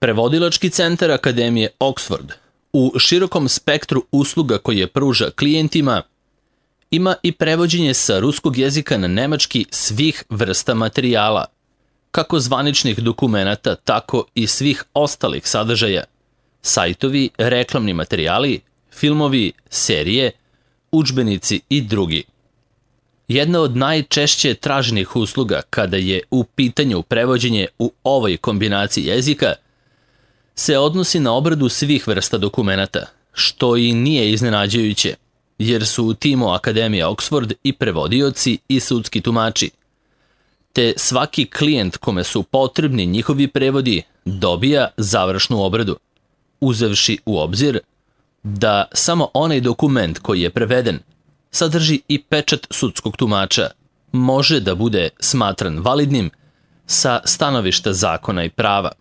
Prevodilački centar Akademije Oxford u širokom spektru usluga koje pruža klijentima ima i prevođenje sa ruskog jezika na nemački svih vrsta materijala, kako zvaničnih dokumenata, tako i svih ostalih sadržaja, sajtovi, reklamni materijali, filmovi, serije, udžbenici i drugi. Jedna od najčešće traženih usluga kada je u pitanju prevođenje u ovoj kombinaciji jezika se odnosi na obradu svih vrsta dokumenata, što i nije iznenađujuće, jer su u timu Akademije Oxford i prevodioci i sudski tumači, te svaki klijent kome su potrebni njihovi prevodi dobija završnu obradu, uzevši u obzir da samo onaj dokument koji je preveden sadrži i pečat sudskog tumača, može da bude smatran validnim sa stanovišta zakona i prava.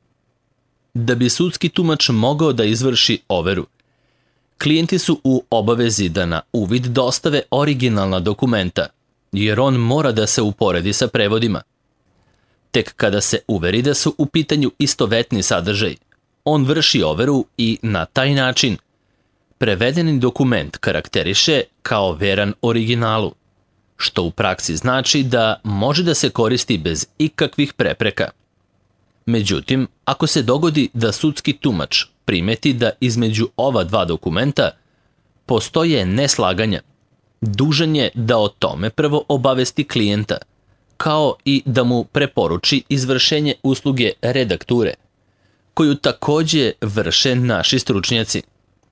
Da bi sudski tumač mogao da izvrši overu, klijenti su u obavezi da na uvid dostave originalna dokumenta, jer on mora da se uporedi sa prevodima. Tek kada se uveri da su u pitanju istovetni sadržaj, on vrši overu i na taj način prevedeni dokument karakteriše kao veran originalu, što u praksi znači da može da se koristi bez ikakvih prepreka. Međutim, ako se dogodi da sudski tumač primeti da između ova dva dokumenta postoje neslaganja, dužan je da o tome prvo obavesti klijenta, kao i da mu preporuči izvršenje usluge redakture, koju takođe vrše naši stručnjaci.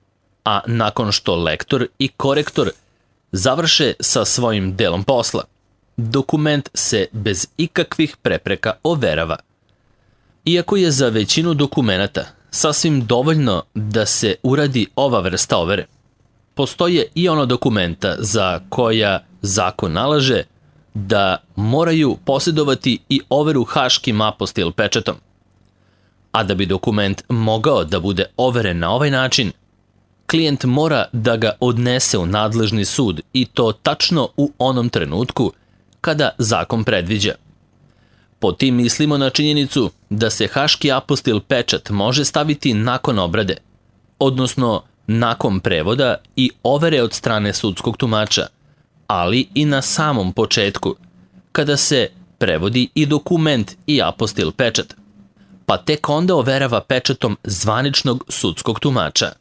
A nakon što lektor i korektor završe sa svojim delom posla, dokument se bez ikakvih prepreka overava. Iako je za većinu dokumenata sasvim dovoljno da se uradi ova vrsta overe, postoje i ono dokumenta za koja zakon nalaže da moraju posjedovati i overu haškim apostil pečatom. A da bi dokument mogao da bude overen na ovaj način, klijent mora da ga odnese u nadležni sud i to tačno u onom trenutku kada zakon predviđa. Po tim mislimo na činjenicu da se haški apostil pečat može staviti nakon obrade, odnosno nakon prevoda i overe od strane sudskog tumača, ali i na samom početku, kada se prevodi i dokument i apostil pečat, pa tek onda overava pečatom zvaničnog sudskog tumača.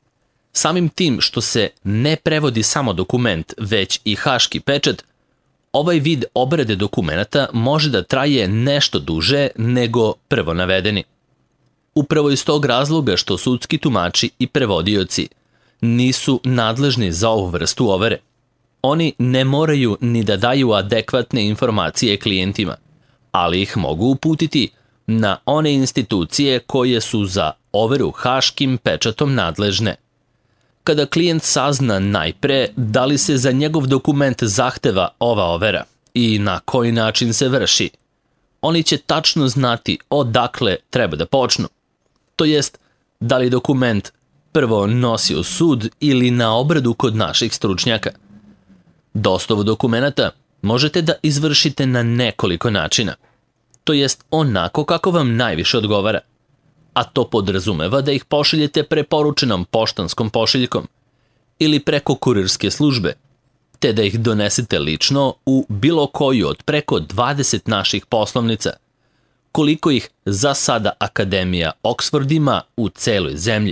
Samim tim što se ne prevodi samo dokument, već i haški pečat, ovaj vid obrade dokumenata može da traje nešto duže nego prvo navedeni. Upravo iz tog razloga što sudski tumači i prevodioci nisu nadležni za ovu vrstu overe. Oni ne moraju ni da daju adekvatne informacije klijentima, ali ih mogu uputiti na one institucije koje su za overu haškim pečatom nadležne. Kada klijent sazna najpre da li se za njegov dokument zahteva ova overa i na koji način se vrši, oni će tačno znati odakle treba da počnu. To jest, da li dokument prvo nosi u sud ili na obradu kod naših stručnjaka. Dostavu dokumenata možete da izvršite na nekoliko načina. To jest onako kako vam najviše odgovara. A to podrazumeva da ih pošaljete preporučenom poštanskom pošiljkom ili preko kurirske službe, te da ih donesete lično u bilo koju od preko 20 naših poslovnica, koliko ih za sada Akademija Oxford ima u celoj zemlji.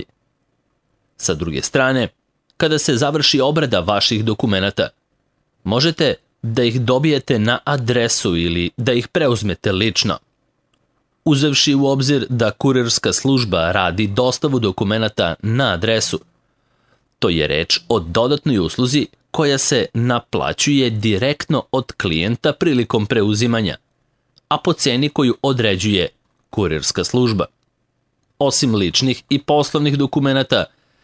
Sa druge strane, kada se završi obrada vaših dokumenata, možete da ih dobijete na adresu ili da ih preuzmete lično. Uzevši u obzir da kurirska služba radi dostavu dokumenata na adresu, to je reč o dodatnoj usluzi koja se naplaćuje direktno od klijenta prilikom preuzimanja, a po ceni koju određuje kurirska služba. Osim ličnih i poslovnih dokumenata,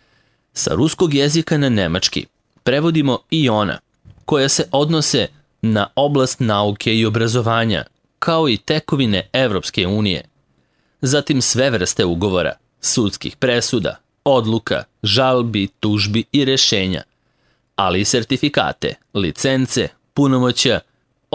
sa ruskog jezika na nemački prevodimo i ona koja se odnose na oblast nauke i obrazovanja, kao i tekovine Evropske unije. Zatim sve vrste ugovora, sudskih presuda, odluka, žalbi, tužbi i rešenja, ali i sertifikate, licence, punomoćja,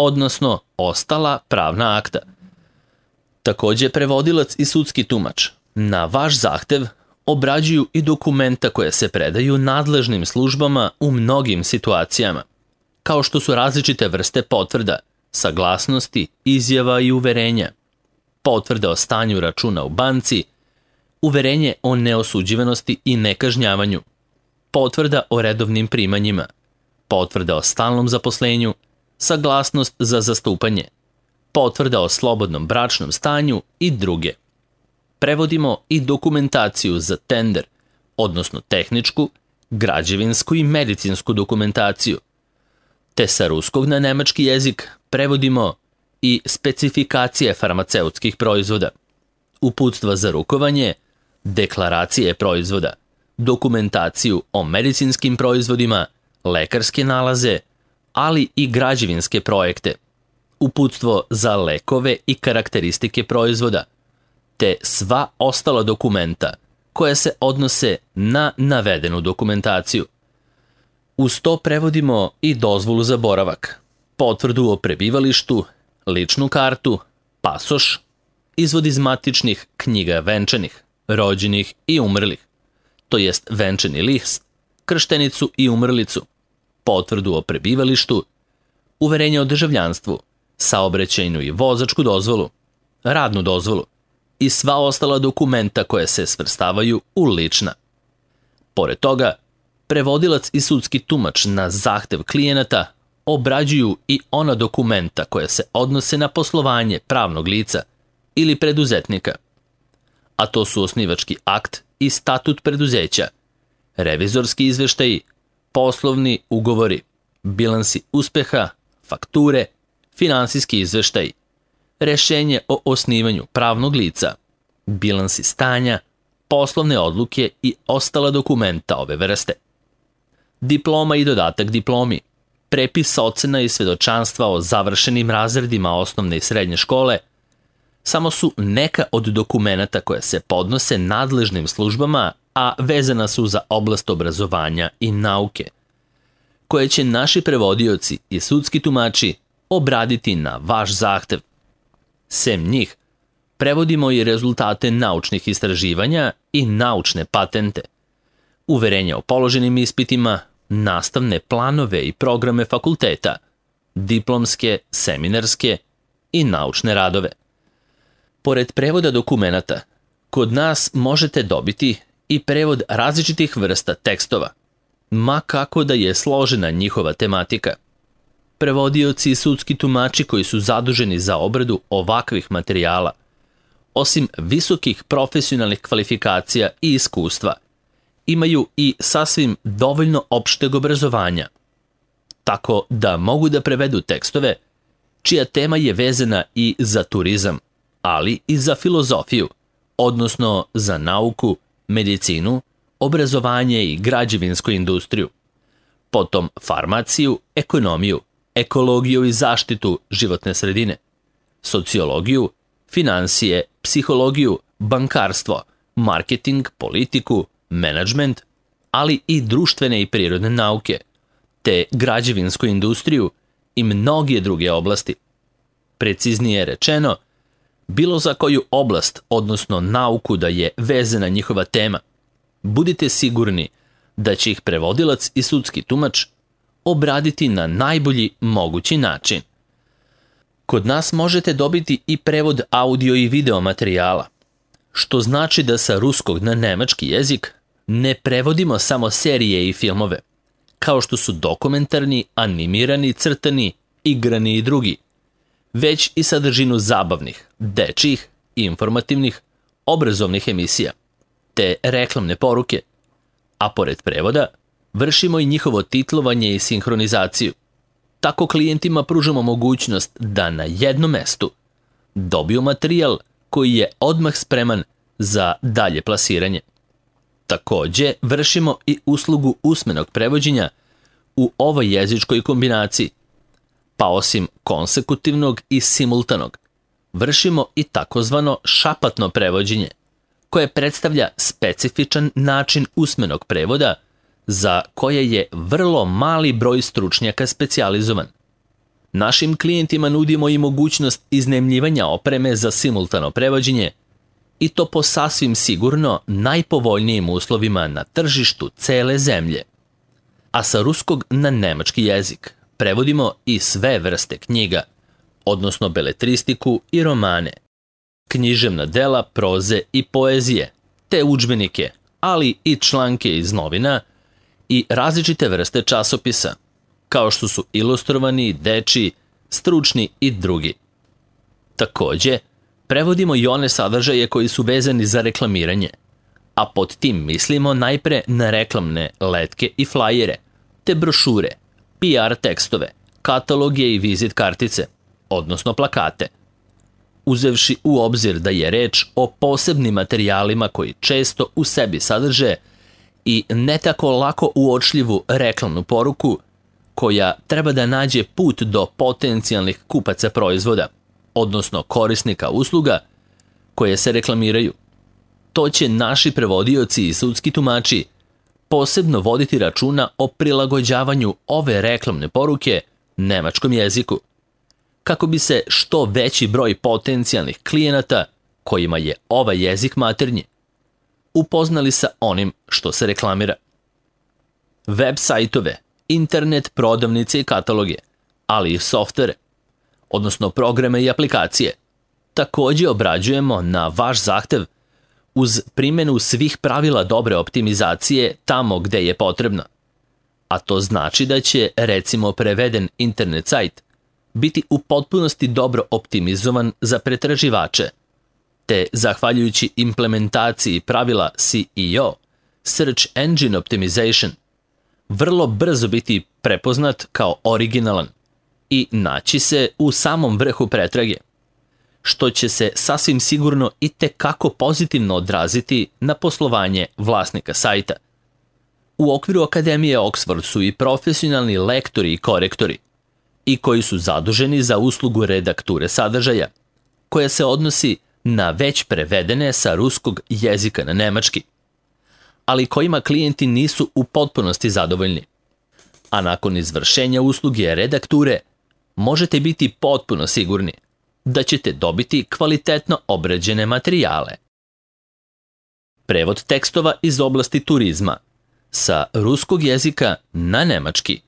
odnosno ostala pravna akta. Takođe, prevodilac i sudski tumač Na vaš zahtev obrađuju i dokumenta koje se predaju nadležnim službama u mnogim situacijama, kao što su različite vrste potvrda, saglasnosti, izjava i uverenja, potvrda o stanju računa u banci, uverenje o neosuđivanosti i nekažnjavanju, potvrda o redovnim primanjima, potvrda o stalnom zaposlenju, saglasnost za zastupanje, potvrda o slobodnom bračnom stanju i druge. Prevodimo i dokumentaciju za tender, odnosno tehničku, građevinsku i medicinsku dokumentaciju. Te sa ruskog na nemački jezik prevodimo i specifikacije farmaceutskih proizvoda, uputstva za rukovanje, deklaracije proizvoda, dokumentaciju o medicinskim proizvodima, lekarske nalaze, ali i građevinske projekte, uputstvo za lekove i karakteristike proizvoda, te sva ostala dokumenta koja se odnose na navedenu dokumentaciju. Uz to prevodimo i dozvolu za boravak, potvrdu o prebivalištu, ličnu kartu, pasoš, izvod iz matičnih knjiga venčanih, rođenih i umrlih, to jest venčani list, krštenicu i umrlicu, potvrdu o prebivalištu, uverenje o državljanstvu, saobraćajnu i vozačku dozvolu, radnu dozvolu i sva ostala dokumenta koje se svrstavaju u lična. Pored toga, prevodilac i sudski tumač na zahtev klijenata obrađuju i ona dokumenta koje se odnose na poslovanje pravnog lica ili preduzetnika, a to su osnivački akt i statut preduzeća, revizorski izveštaji, poslovni ugovori, bilansi uspeha, fakture, finansijski izveštaji, rešenje o osnivanju pravnog lica, bilansi stanja, poslovne odluke i ostala dokumenta ove vrste. Diploma i dodatak diplomi, prepis ocena i svedočanstva o završenim razredima osnovne i srednje škole, samo su neka od dokumenata koje se podnose nadležnim službama, a vezana su za oblast obrazovanja i nauke, koje će naši prevodioci i sudski tumači obraditi na vaš zahtev. Sem njih, prevodimo i rezultate naučnih istraživanja i naučne patente, uverenja o položenim ispitima, nastavne planove i programe fakulteta, diplomske, seminarske i naučne radove. Pored prevoda dokumenata, kod nas možete dobiti i prevod različitih vrsta tekstova, ma kako da je složena njihova tematika. Prevodioci i sudski tumači koji su zaduženi za obradu ovakvih materijala, osim visokih profesionalnih kvalifikacija i iskustva, imaju i sasvim dovoljno opšteg obrazovanja, tako da mogu da prevedu tekstove čija tema je vezana i za turizam, ali i za filozofiju, odnosno za nauku, medicinu, obrazovanje i građevinsku industriju, potom farmaciju, ekonomiju, ekologiju i zaštitu životne sredine, sociologiju, finansije, psihologiju, bankarstvo, marketing, politiku, menadžment, ali i društvene i prirodne nauke, te građevinsku industriju i mnoge druge oblasti. Preciznije rečeno, bilo za koju oblast, odnosno nauku da je vezana njihova tema, budite sigurni da će ih prevodilac i sudski tumač obraditi na najbolji mogući način. Kod nas možete dobiti i prevod audio i video materijala, što znači da sa ruskog na nemački jezik ne prevodimo samo serije i filmove, kao što su dokumentarni, animirani, crtani, igrani i drugi, već i sadržinu zabavnih, dečjih, informativnih, obrazovnih emisija, te reklamne poruke, a pored prevoda vršimo i njihovo titlovanje i sinhronizaciju. Tako klijentima pružamo mogućnost da na jednom mestu dobiju materijal koji je odmah spreman za dalje plasiranje. Takođe, vršimo i uslugu usmenog prevođenja u ovoj jezičkoj kombinaciji, pa osim konsekutivnog i simultanog, vršimo i takozvano šapatno prevođenje, koje predstavlja specifičan način usmenog prevoda za koje je vrlo mali broj stručnjaka specijalizovan. Našim klijentima nudimo i mogućnost iznajmljivanja opreme za simultano prevođenje i to po sasvim sigurno najpovoljnijim uslovima na tržištu cele zemlje. A sa ruskog na nemački jezik prevodimo i sve vrste knjiga, odnosno beletristiku i romane, književna dela, proze i poezije, te udžbenike, ali i članke iz novina i različite vrste časopisa, kao što su ilustrovani, dečiji, stručni i drugi. Takođe, prevodimo i one sadržaje koji su vezani za reklamiranje, a pod tim mislimo najpre na reklamne letke i flajere, te brošure, PR tekstove, kataloge i vizit kartice, odnosno plakate. Uzevši u obzir da je reč o posebnim materijalima koji često u sebi sadrže i ne tako lako uočljivu reklamnu poruku koja treba da nađe put do potencijalnih kupaca proizvoda, odnosno korisnika usluga koje se reklamiraju. To će naši prevodioci i sudski tumači posebno voditi računa o prilagođavanju ove reklamne poruke nemačkom jeziku, kako bi se što veći broj potencijalnih klijenata kojima je ovaj jezik maternji upoznali sa onim što se reklamira. Web sajtove, internet prodavnice i kataloge, ali i softvere, odnosno programe i aplikacije, takođe obrađujemo na vaš zahtev uz primjenu svih pravila dobre optimizacije tamo gde je potrebno. A to znači da će, recimo, preveden internet sajt biti u potpunosti dobro optimizovan za pretraživače, te, zahvaljujući implementaciji pravila SEO, Search Engine Optimization, vrlo brzo biti prepoznat kao originalan i naći se u samom vrhu pretrage, što će se sasvim sigurno i tekako pozitivno odraziti na poslovanje vlasnika sajta. U okviru Akademije Oxford su i profesionalni lektori i korektori, i koji su zaduženi za uslugu redakture sadržaja, koja se odnosi na već prevedene sa ruskog jezika na nemački, ali kojima klijenti nisu u potpunosti zadovoljni. A nakon izvršenja usluge redakture možete biti potpuno sigurni da ćete dobiti kvalitetno obrađene materijale. Prevod tekstova iz oblasti turizma sa ruskog jezika na nemački.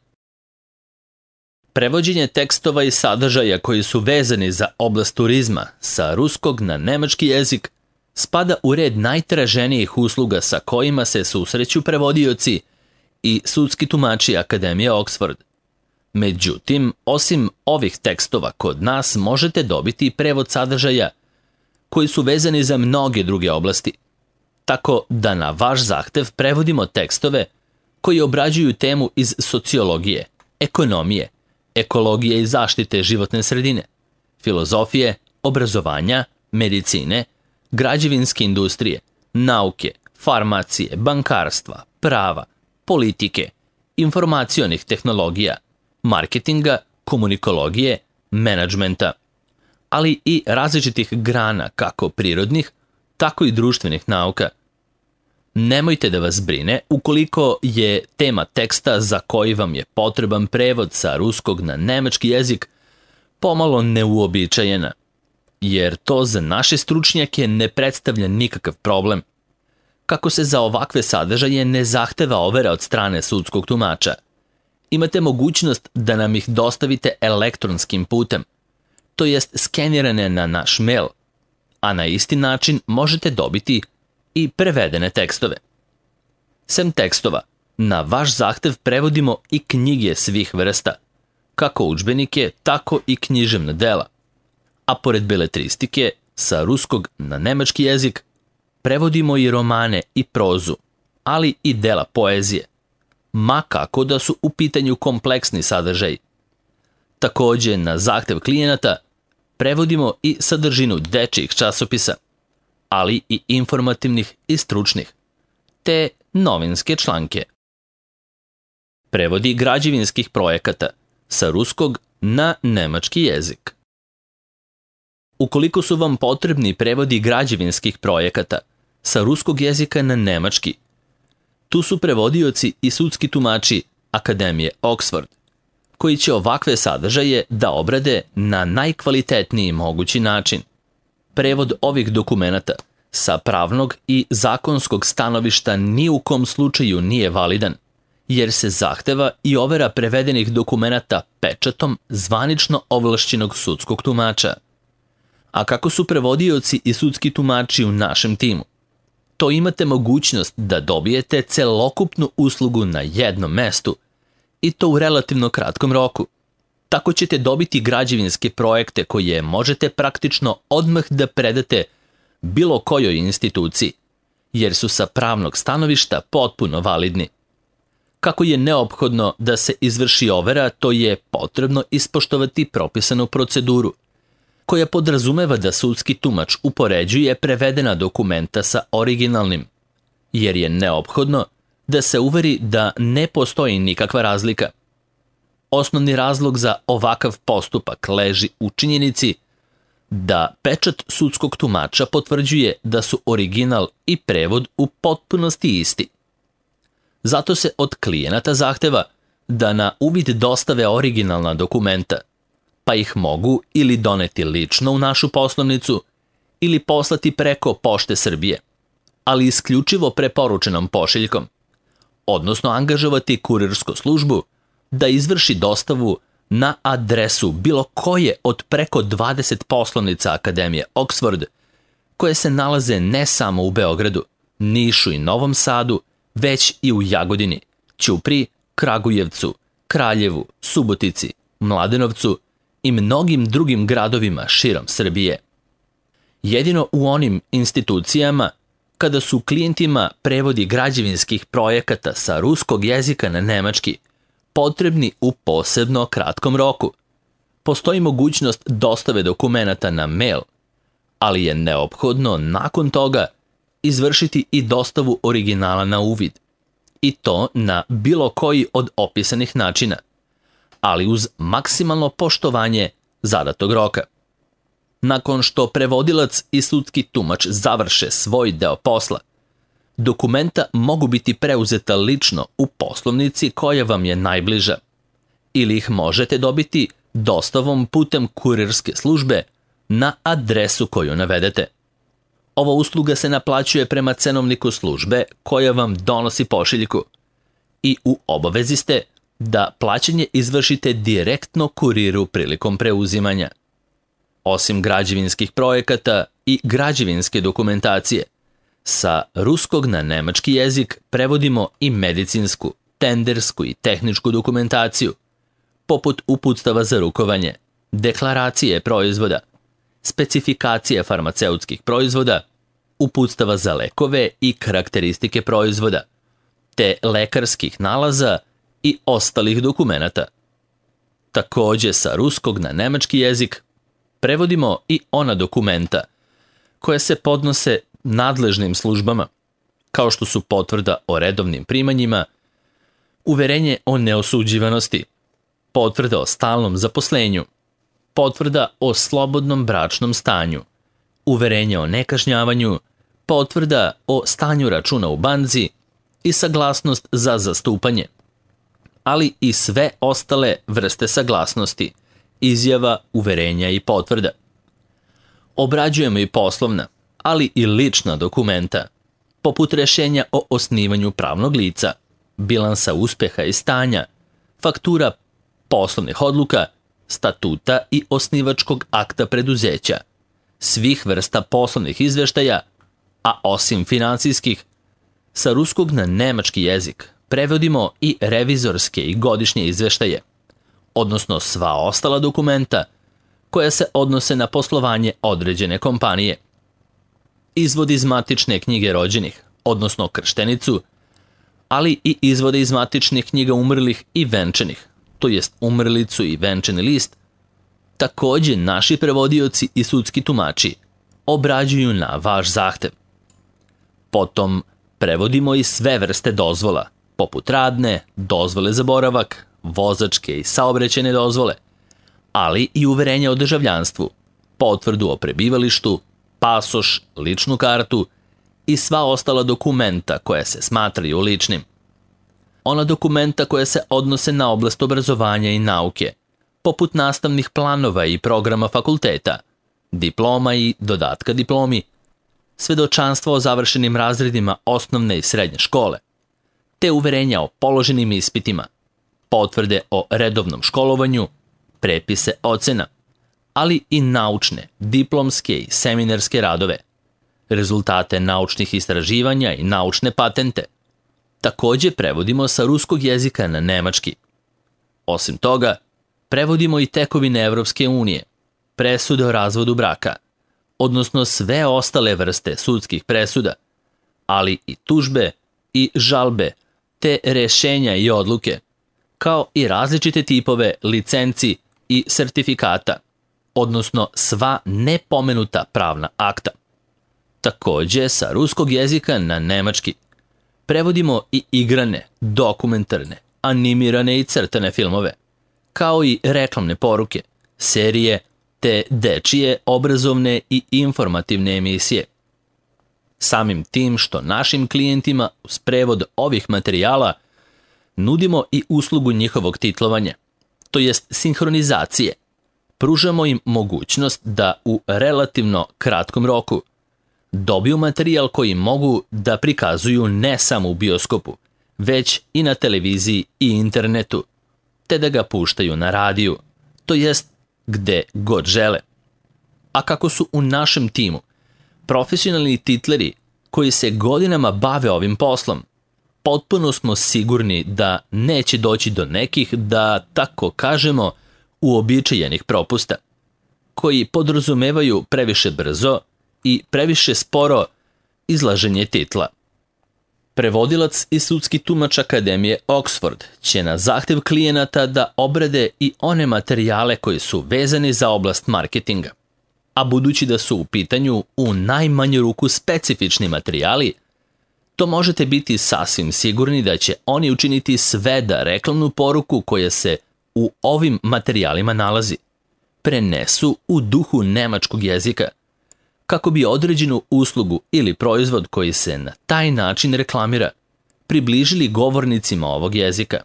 Prevođenje tekstova i sadržaja koji su vezani za oblast turizma sa ruskog na nemački jezik spada u red najtraženijih usluga sa kojima se susreću prevodioci i sudski tumači Akademije Oxford. Međutim, osim ovih tekstova kod nas možete dobiti prevod sadržaja koji su vezani za mnoge druge oblasti, tako da na vaš zahtev prevodimo tekstove koji obrađuju temu iz sociologije, ekonomije, ekologije i zaštite životne sredine, filozofije, obrazovanja, medicine, građevinske industrije, nauke, farmacije, bankarstva, prava, politike, informacionih tehnologija, marketinga, komunikologije, menadžmenta, ali i različitih grana kako prirodnih, tako i društvenih nauka. Nemojte da vas brine ukoliko je tema teksta za koji vam je potreban prevod sa ruskog na nemački jezik pomalo neuobičajena, jer to za naše stručnjake ne predstavlja nikakav problem, kako se za ovakve sadržaje ne zahteva overa od strane sudskog tumača. Imate mogućnost da nam ih dostavite elektronskim putem, to jest skenirane na naš mail, a na isti način možete dobiti i prevedene tekstove. Sem tekstova, na vaš zahtev prevodimo i knjige svih vrsta, kako udžbenike, tako i književna dela, a pored beletristike, sa ruskog na nemački jezik, prevodimo i romane i prozu, ali i dela poezije, ma kako da su u pitanju kompleksni sadržaj. Takođe, na zahtev klijenata, prevodimo i sadržinu dečijih časopisa, ali i informativnih i stručnih, te novinske članke. Prevodi građevinskih projekata sa ruskog na nemački jezik. Ukoliko su vam potrebni prevodi građevinskih projekata sa ruskog jezika na nemački, tu su prevodioci i sudski tumači Akademije Oxford, koji će ovakve sadržaje da obrade na najkvalitetniji mogući način. Prevod ovih dokumenata Sa pravnog i zakonskog stanovišta ni u kom slučaju nije validan, jer se zahteva i overa prevedenih dokumenata pečatom zvanično ovlašćenog sudskog tumača. A kako su prevodioci i sudski tumači u našem timu? To imate mogućnost da dobijete celokupnu uslugu na jednom mestu i to u relativno kratkom roku. Tako ćete dobiti građevinske projekte koje možete praktično odmah da predate bilo kojoj instituciji, jer su sa pravnog stanovišta potpuno validni. Kako je neophodno da se izvrši overa, to je potrebno ispoštovati propisanu proceduru, koja podrazumeva da sudski tumač upoređuje prevedena dokumenta sa originalnim, jer je neophodno da se uveri da ne postoji nikakva razlika. Osnovni razlog za ovakav postupak leži u činjenici da pečat sudskog tumača potvrđuje da su original i prevod u potpunosti isti. Zato se od klijenata zahteva da na uvid dostave originalna dokumenta, pa ih mogu ili doneti lično u našu poslovnicu ili poslati preko Pošte Srbije, ali isključivo preporučenom pošiljkom, odnosno angažovati kurirsku službu da izvrši dostavu na adresu bilo koje od preko 20 poslovnica Akademije Oxford, koje se nalaze ne samo u Beogradu, Nišu i Novom Sadu, već i u Jagodini, Ćupriji, Kragujevcu, Kraljevu, Subotici, Mladenovcu i mnogim drugim gradovima širom Srbije. Jedino u onim institucijama kada su klijentima prevodi građevinskih projekata sa ruskog jezika na nemački potrebni u posebno kratkom roku, postoji mogućnost dostave dokumenata na mail, ali je neophodno nakon toga izvršiti i dostavu originala na uvid, i to na bilo koji od opisanih načina, ali uz maksimalno poštovanje zadatog roka. Nakon što prevodilac i sudski tumač završe svoj deo posla, dokumenta mogu biti preuzeta lično u poslovnici koja vam je najbliža, ili ih možete dobiti dostavom putem kurirske službe na adresu koju navedete. Ova usluga se naplaćuje prema cenovniku službe koja vam donosi pošiljku i u obavezi ste da plaćanje izvršite direktno kuriru prilikom preuzimanja. Osim građevinskih projekata i građevinske dokumentacije, sa ruskog na nemački jezik prevodimo i medicinsku, tendersku i tehničku dokumentaciju, poput uputstava za rukovanje, deklaracije proizvoda, specifikacije farmaceutskih proizvoda, uputstava za lekove i karakteristike proizvoda, te lekarskih nalaza i ostalih dokumenata. Takođe, sa ruskog na nemački jezik prevodimo i ona dokumenta koja se podnose nadležnim službama, kao što su potvrda o redovnim primanjima, uverenje o neosuđivanosti, potvrda o stalnom zaposlenju, potvrda o slobodnom bračnom stanju, uverenje o nekažnjavanju, potvrda o stanju računa u banci i saglasnost za zastupanje, ali i sve ostale vrste saglasnosti, izjava, uverenja i potvrda. Obrađujemo i poslovna, ali i lična dokumenta, poput rešenja o osnivanju pravnog lica, bilansa uspeha i stanja, faktura poslovnih odluka, statuta i osnivačkog akta preduzeća, svih vrsta poslovnih izveštaja, a osim finansijskih, sa ruskog na nemački jezik prevodimo i revizorske i godišnje izveštaje, odnosno sva ostala dokumenta koja se odnose na poslovanje određene kompanije. Izvod iz matične knjige rođenih, odnosno krštenicu, ali i izvode iz matičnih knjiga umrlih i venčanih, to jest umrlicu i venčani list, takođe naši prevodioci i sudski tumači obrađuju na vaš zahtev. Potom prevodimo i sve vrste dozvola, poput radne, dozvole za boravak, vozačke i saobraćajne dozvole, ali i uverenja o državljanstvu, potvrdu o prebivalištu, pasoš, ličnu kartu i sva ostala dokumenta koja se smatraju ličnim. Ona dokumenta koja se odnose na oblast obrazovanja i nauke, poput nastavnih planova i programa fakulteta, diploma i dodatka diplomi, svedočanstva o završenim razredima osnovne i srednje škole, te uverenja o položenim ispitima, potvrde o redovnom školovanju, prepise ocena, ali i naučne, diplomske i seminarske radove, rezultate naučnih istraživanja i naučne patente. Takođe prevodimo sa ruskog jezika na nemački. Osim toga, prevodimo i tekovine Evropske unije, presude o razvodu braka, odnosno sve ostale vrste sudskih presuda, ali i tužbe i žalbe, te rešenja i odluke, kao i različite tipove licenci i sertifikata, odnosno sva nepomenuta pravna akta. Takođe, sa ruskog jezika na nemački prevodimo i igrane, dokumentarne, animirane i crtane filmove, kao i reklamne poruke, serije, te dečije, obrazovne i informativne emisije. Samim tim što našim klijentima uz prevod ovih materijala nudimo i uslugu njihovog titlovanja, to jest sinhronizacije, pružamo im mogućnost da u relativno kratkom roku dobiju materijal koji mogu da prikazuju ne samo u bioskopu, već i na televiziji i internetu, te da ga puštaju na radiju, to jest gde god žele. A kako su u našem timu profesionalni titleri koji se godinama bave ovim poslom, potpuno smo sigurni da neće doći do nekih, da tako kažemo, uobičajenih propusta, koji podrazumevaju previše brzo i previše sporo izlaženje titla. Prevodilac i sudski tumač Akademije Oxford će na zahtev klijenata da obrade i one materijale koji su vezani za oblast marketinga, a budući da su u pitanju u najmanju ruku specifični materijali, to možete biti sasvim sigurni da će oni učiniti sve da reklamnu poruku koja se u ovim materijalima nalazi prenesu u duhu nemačkog jezika, kako bi određenu uslugu ili proizvod koji se na taj način reklamira približili govornicima ovog jezika.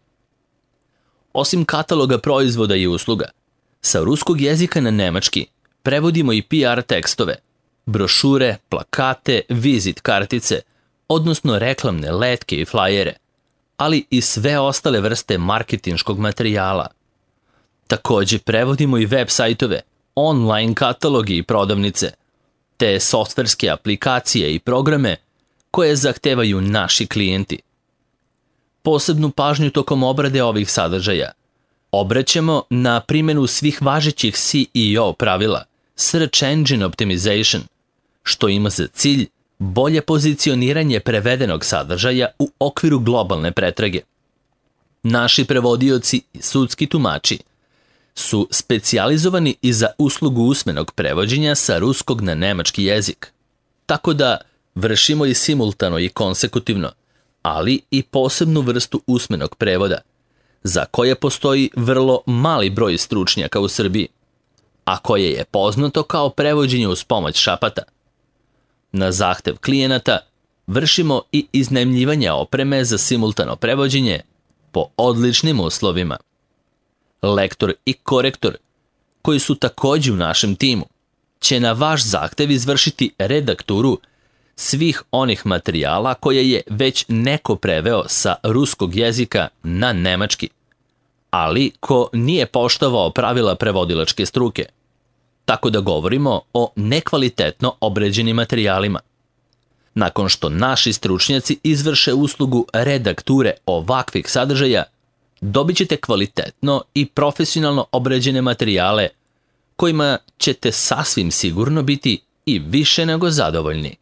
Osim kataloga proizvoda i usluga, sa ruskog jezika na nemački prevodimo i PR tekstove, brošure, plakate, vizit kartice, odnosno reklamne letke i flajere, ali i sve ostale vrste marketinškog materijala. Takođe prevodimo i web sajtove, online katalogi i prodavnice, te softverske aplikacije i programe koje zahtevaju naši klijenti. Posebnu pažnju tokom obrade ovih sadržaja obraćamo na primjenu svih važećih SEO pravila, Search Engine Optimization, što ima za cilj bolje pozicioniranje prevedenog sadržaja u okviru globalne pretrage. Naši prevodioci i sudski tumači su specijalizovani i za uslugu usmenog prevođenja sa ruskog na nemački jezik, tako da vršimo i simultano i konsekutivno, ali i posebnu vrstu usmenog prevoda, za koje postoji vrlo mali broj stručnjaka u Srbiji, a koje je poznato kao prevođenje uz pomoć šapata. Na zahtev klijenata vršimo i iznajmljivanje opreme za simultano prevođenje po odličnim uslovima. Lektor i korektor, koji su takođe u našem timu, će na vaš zahtev izvršiti redakturu svih onih materijala koje je već neko preveo sa ruskog jezika na nemački, ali ko nije poštovao pravila prevodilačke struke, tako da govorimo o nekvalitetno obređenim materijalima. Nakon što naši stručnjaci izvrše uslugu redakture ovakvih sadržaja, dobit ćete kvalitetno i profesionalno obređene materijale kojima ćete sasvim sigurno biti i više nego zadovoljni.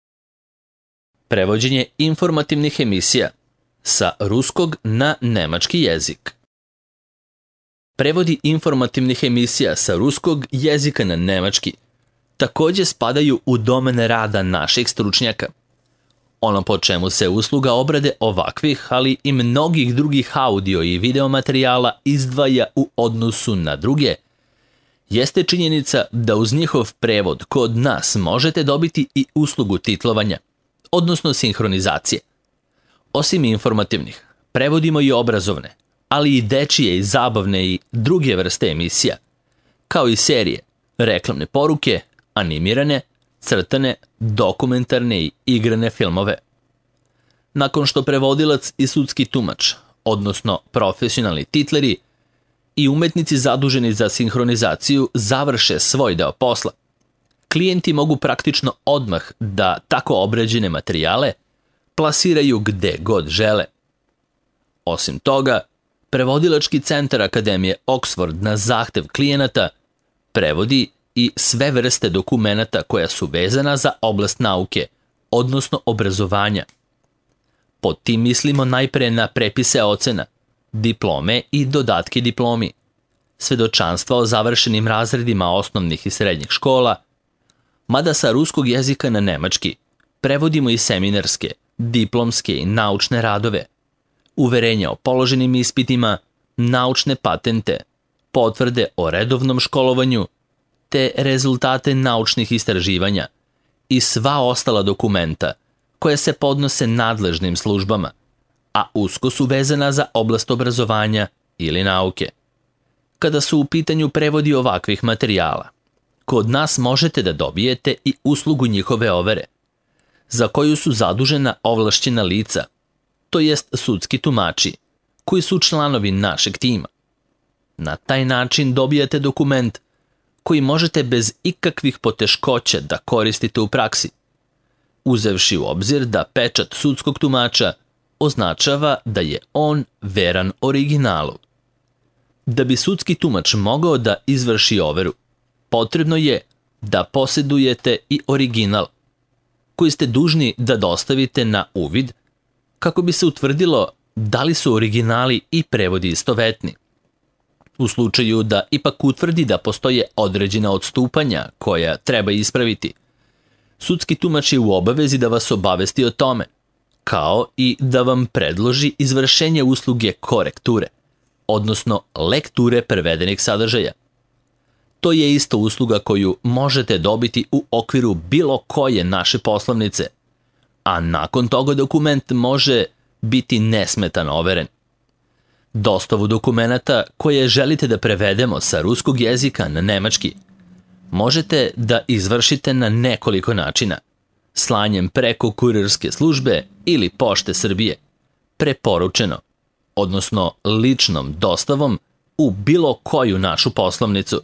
Prevođenje informativnih emisija sa ruskog na nemački jezik. Prevodi informativnih emisija sa ruskog jezika na nemački takođe spadaju u domen rada naših stručnjaka. Ono po čemu se usluga obrade ovakvih, ali i mnogih drugih audio i video materijala izdvaja u odnosu na druge, jeste činjenica da uz njihov prevod kod nas možete dobiti i uslugu titlovanja, odnosno sinhronizacije. Osim informativnih, prevodimo i obrazovne, ali i dečije i zabavne i druge vrste emisija, kao i serije, reklamne poruke, animirane, crtane, dokumentarne i igrane filmove. Nakon što prevodilac i sudski tumač, odnosno profesionalni titleri i umetnici zaduženi za sinhronizaciju završe svoj deo posla, klijenti mogu praktično odmah da tako obrađene materijale plasiraju gde god žele. Osim toga, prevodilački centar Akademije Oxford na zahtev klijenata prevodi i sve vrste dokumenata koja su vezana za oblast nauke, odnosno obrazovanja. Pod tim mislimo najpre na prepise ocena, diplome i dodatke diplomi, svedočanstva o završenim razredima osnovnih i srednjih škola, mada sa ruskog jezika na nemački prevodimo i seminarske, diplomske i naučne radove, uverenja o položenim ispitima, naučne patente, potvrde o redovnom školovanju, te rezultate naučnih istraživanja i sva ostala dokumenta koje se podnose nadležnim službama, a usko su vezana za oblast obrazovanja ili nauke. Kada su u pitanju prevodi ovakvih materijala, kod nas možete da dobijete i uslugu njihove overe, za koju su zadužena ovlašćena lica, to jest sudski tumači, koji su članovi našeg tima. Na taj način dobijate dokument koji možete bez ikakvih poteškoća da koristite u praksi, uzevši u obzir da pečat sudskog tumača označava da je on veran originalu. Da bi sudski tumač mogao da izvrši overu, potrebno je da posjedujete i original, koji ste dužni da dostavite na uvid kako bi se utvrdilo da li su originali i prevodi istovetni. U slučaju da ipak utvrdi da postoje određena odstupanja koja treba ispraviti, sudski tumač je u obavezi da vas obavesti o tome, kao i da vam predloži izvršenje usluge korekture, odnosno lekture prevedenih sadržaja. To je isto usluga koju možete dobiti u okviru bilo koje naše poslovnice, a nakon toga dokument može biti nesmetano overen. Dostavu dokumenata koje želite da prevedemo sa ruskog jezika na nemački možete da izvršite na nekoliko načina: slanjem preko kurirske službe ili Pošte Srbije, preporučeno, odnosno ličnom dostavom u bilo koju našu poslovnicu.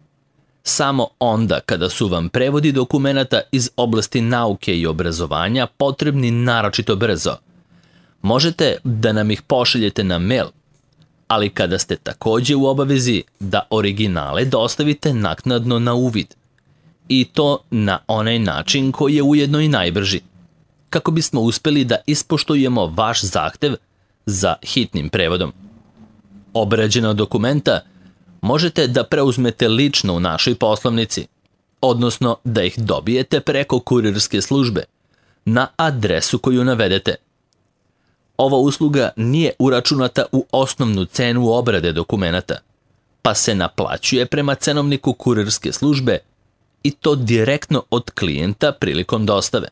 Samo onda kada su vam prevodi dokumenata iz oblasti nauke i obrazovanja potrebni naročito brzo, možete da nam ih pošaljete na mail, ali kada ste takođe u obavezi da originale dostavite naknadno na uvid, i to na onaj način koji je ujedno i najbrži, kako bismo uspeli da ispoštujemo vaš zahtev za hitnim prevodom. Obrađena dokumenta možete da preuzmete lično u našoj poslovnici, odnosno da ih dobijete preko kurirske službe na adresu koju navedete. Ova usluga nije uračunata u osnovnu cenu obrade dokumenata, pa se naplaćuje prema cenovniku kurirske službe i to direktno od klijenta prilikom dostave.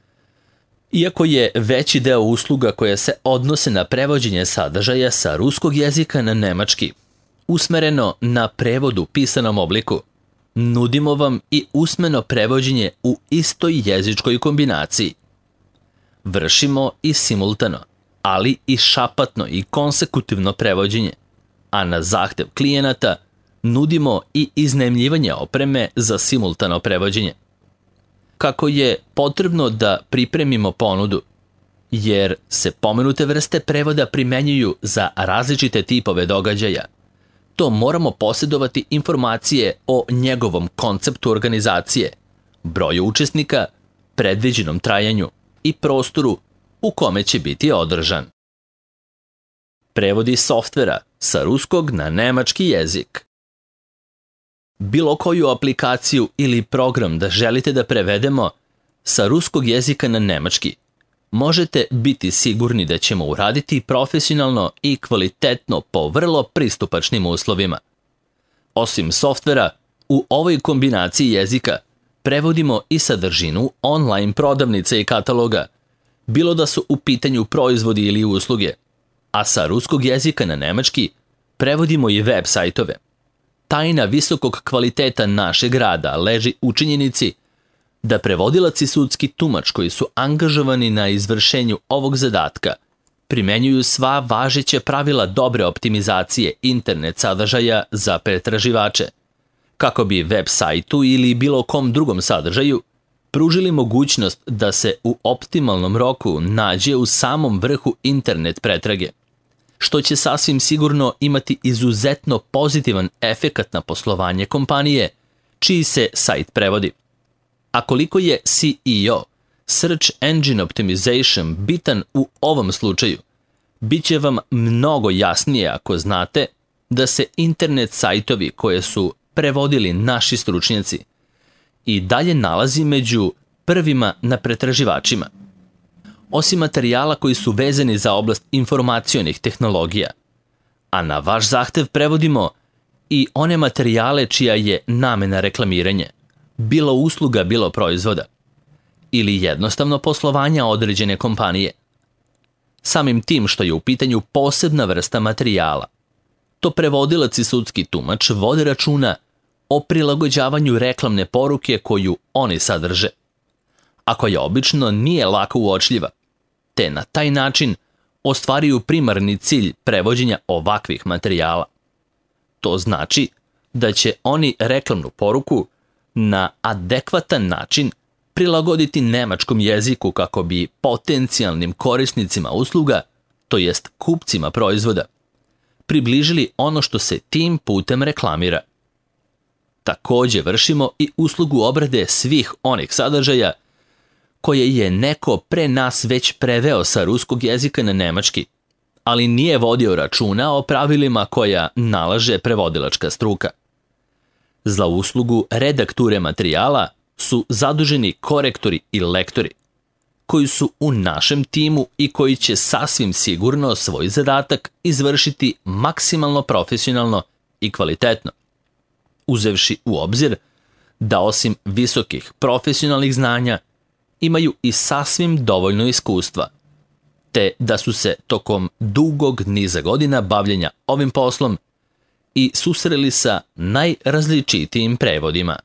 Iako je veći deo usluga koje se odnose na prevođenje sadržaja sa ruskog jezika na nemački usmereno na prevod u pisanom obliku, nudimo vam i usmeno prevođenje u istoj jezičkoj kombinaciji. Vršimo i simultano, ali i šapatno i konsekutivno prevođenje, a na zahtev klijenata nudimo i iznajmljivanje opreme za simultano prevođenje. Kako je potrebno da pripremimo ponudu, jer se pomenute vrste prevoda primenjuju za različite tipove događaja, to moramo posjedovati informacije o njegovom konceptu organizacije, broju učesnika, predviđenom trajanju i prostoru u kome će biti održan. Prevodi softvera sa ruskog na nemački jezik. Bilo koju aplikaciju ili program da želite da prevedemo sa ruskog jezika na nemački, možete biti sigurni da ćemo uraditi profesionalno i kvalitetno po vrlo pristupačnim uslovima. Osim softvera, u ovoj kombinaciji jezika prevodimo i sadržinu online prodavnice i kataloga, bilo da su u pitanju proizvodi ili usluge, a sa ruskog jezika na nemački prevodimo i web sajtove. Tajna visokog kvaliteta našeg rada leži u činjenici da prevodilac i sudski tumač koji su angažovani na izvršenju ovog zadatka primenjuju sva važeća pravila dobre optimizacije internet sadržaja za pretraživače, kako bi web sajtu ili bilo kom drugom sadržaju pružili mogućnost da se u optimalnom roku nađe u samom vrhu internet pretrage, što će sasvim sigurno imati izuzetno pozitivan efekat na poslovanje kompanije čiji se sajt prevodi. A koliko je SEO, Search Engine Optimization, bitan u ovom slučaju, bit će vam mnogo jasnije ako znate da se internet sajtovi koje su prevodili naši stručnjaci i dalje nalazi među prvima na pretraživačima. Osim materijala koji su vezani za oblast informacionih tehnologija, a na vaš zahtev prevodimo i one materijale čija je namena reklamiranje, bilo usluga, bilo proizvoda, ili jednostavno poslovanja određene kompanije. Samim tim što je u pitanju posebna vrsta materijala, to prevodilac i sudski tumač vode računa o prilagođavanju reklamne poruke koju oni sadrže, a koja obično nije lako uočljiva, te na taj način ostvaruju primarni cilj prevođenja ovakvih materijala. To znači da će oni reklamnu poruku na adekvatan način prilagoditi nemačkom jeziku kako bi potencijalnim korisnicima usluga, to jest kupcima proizvoda, približili ono što se tim putem reklamira. Također vršimo i uslugu obrade svih onih sadržaja koje je neko pre nas već preveo sa ruskog jezika na nemački, ali nije vodio računa o pravilima koja nalaže prevodilačka struka. Za uslugu redakture materijala su zaduženi korektori i lektori, koji su u našem timu i koji će sasvim sigurno svoj zadatak izvršiti maksimalno profesionalno i kvalitetno, uzevši u obzir da osim visokih profesionalnih znanja imaju i sasvim dovoljno iskustva, te da su se tokom dugog niza godina bavljenja ovim poslom i susreli sa najrazličitijim prevodima.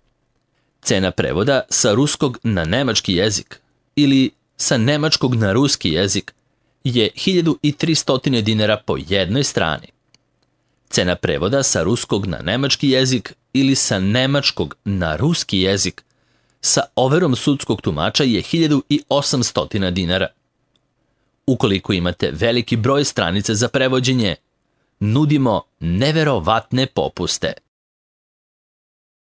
Cena prevoda sa ruskog na nemački jezik ili sa nemačkog na ruski jezik je 1300 dinara po jednoj strani. Cena prevoda sa ruskog na nemački jezik ili sa nemačkog na ruski jezik sa overom sudskog tumača je 1800 dinara. Ukoliko imate veliki broj stranica za prevođenje, nudimo neverovatne popuste.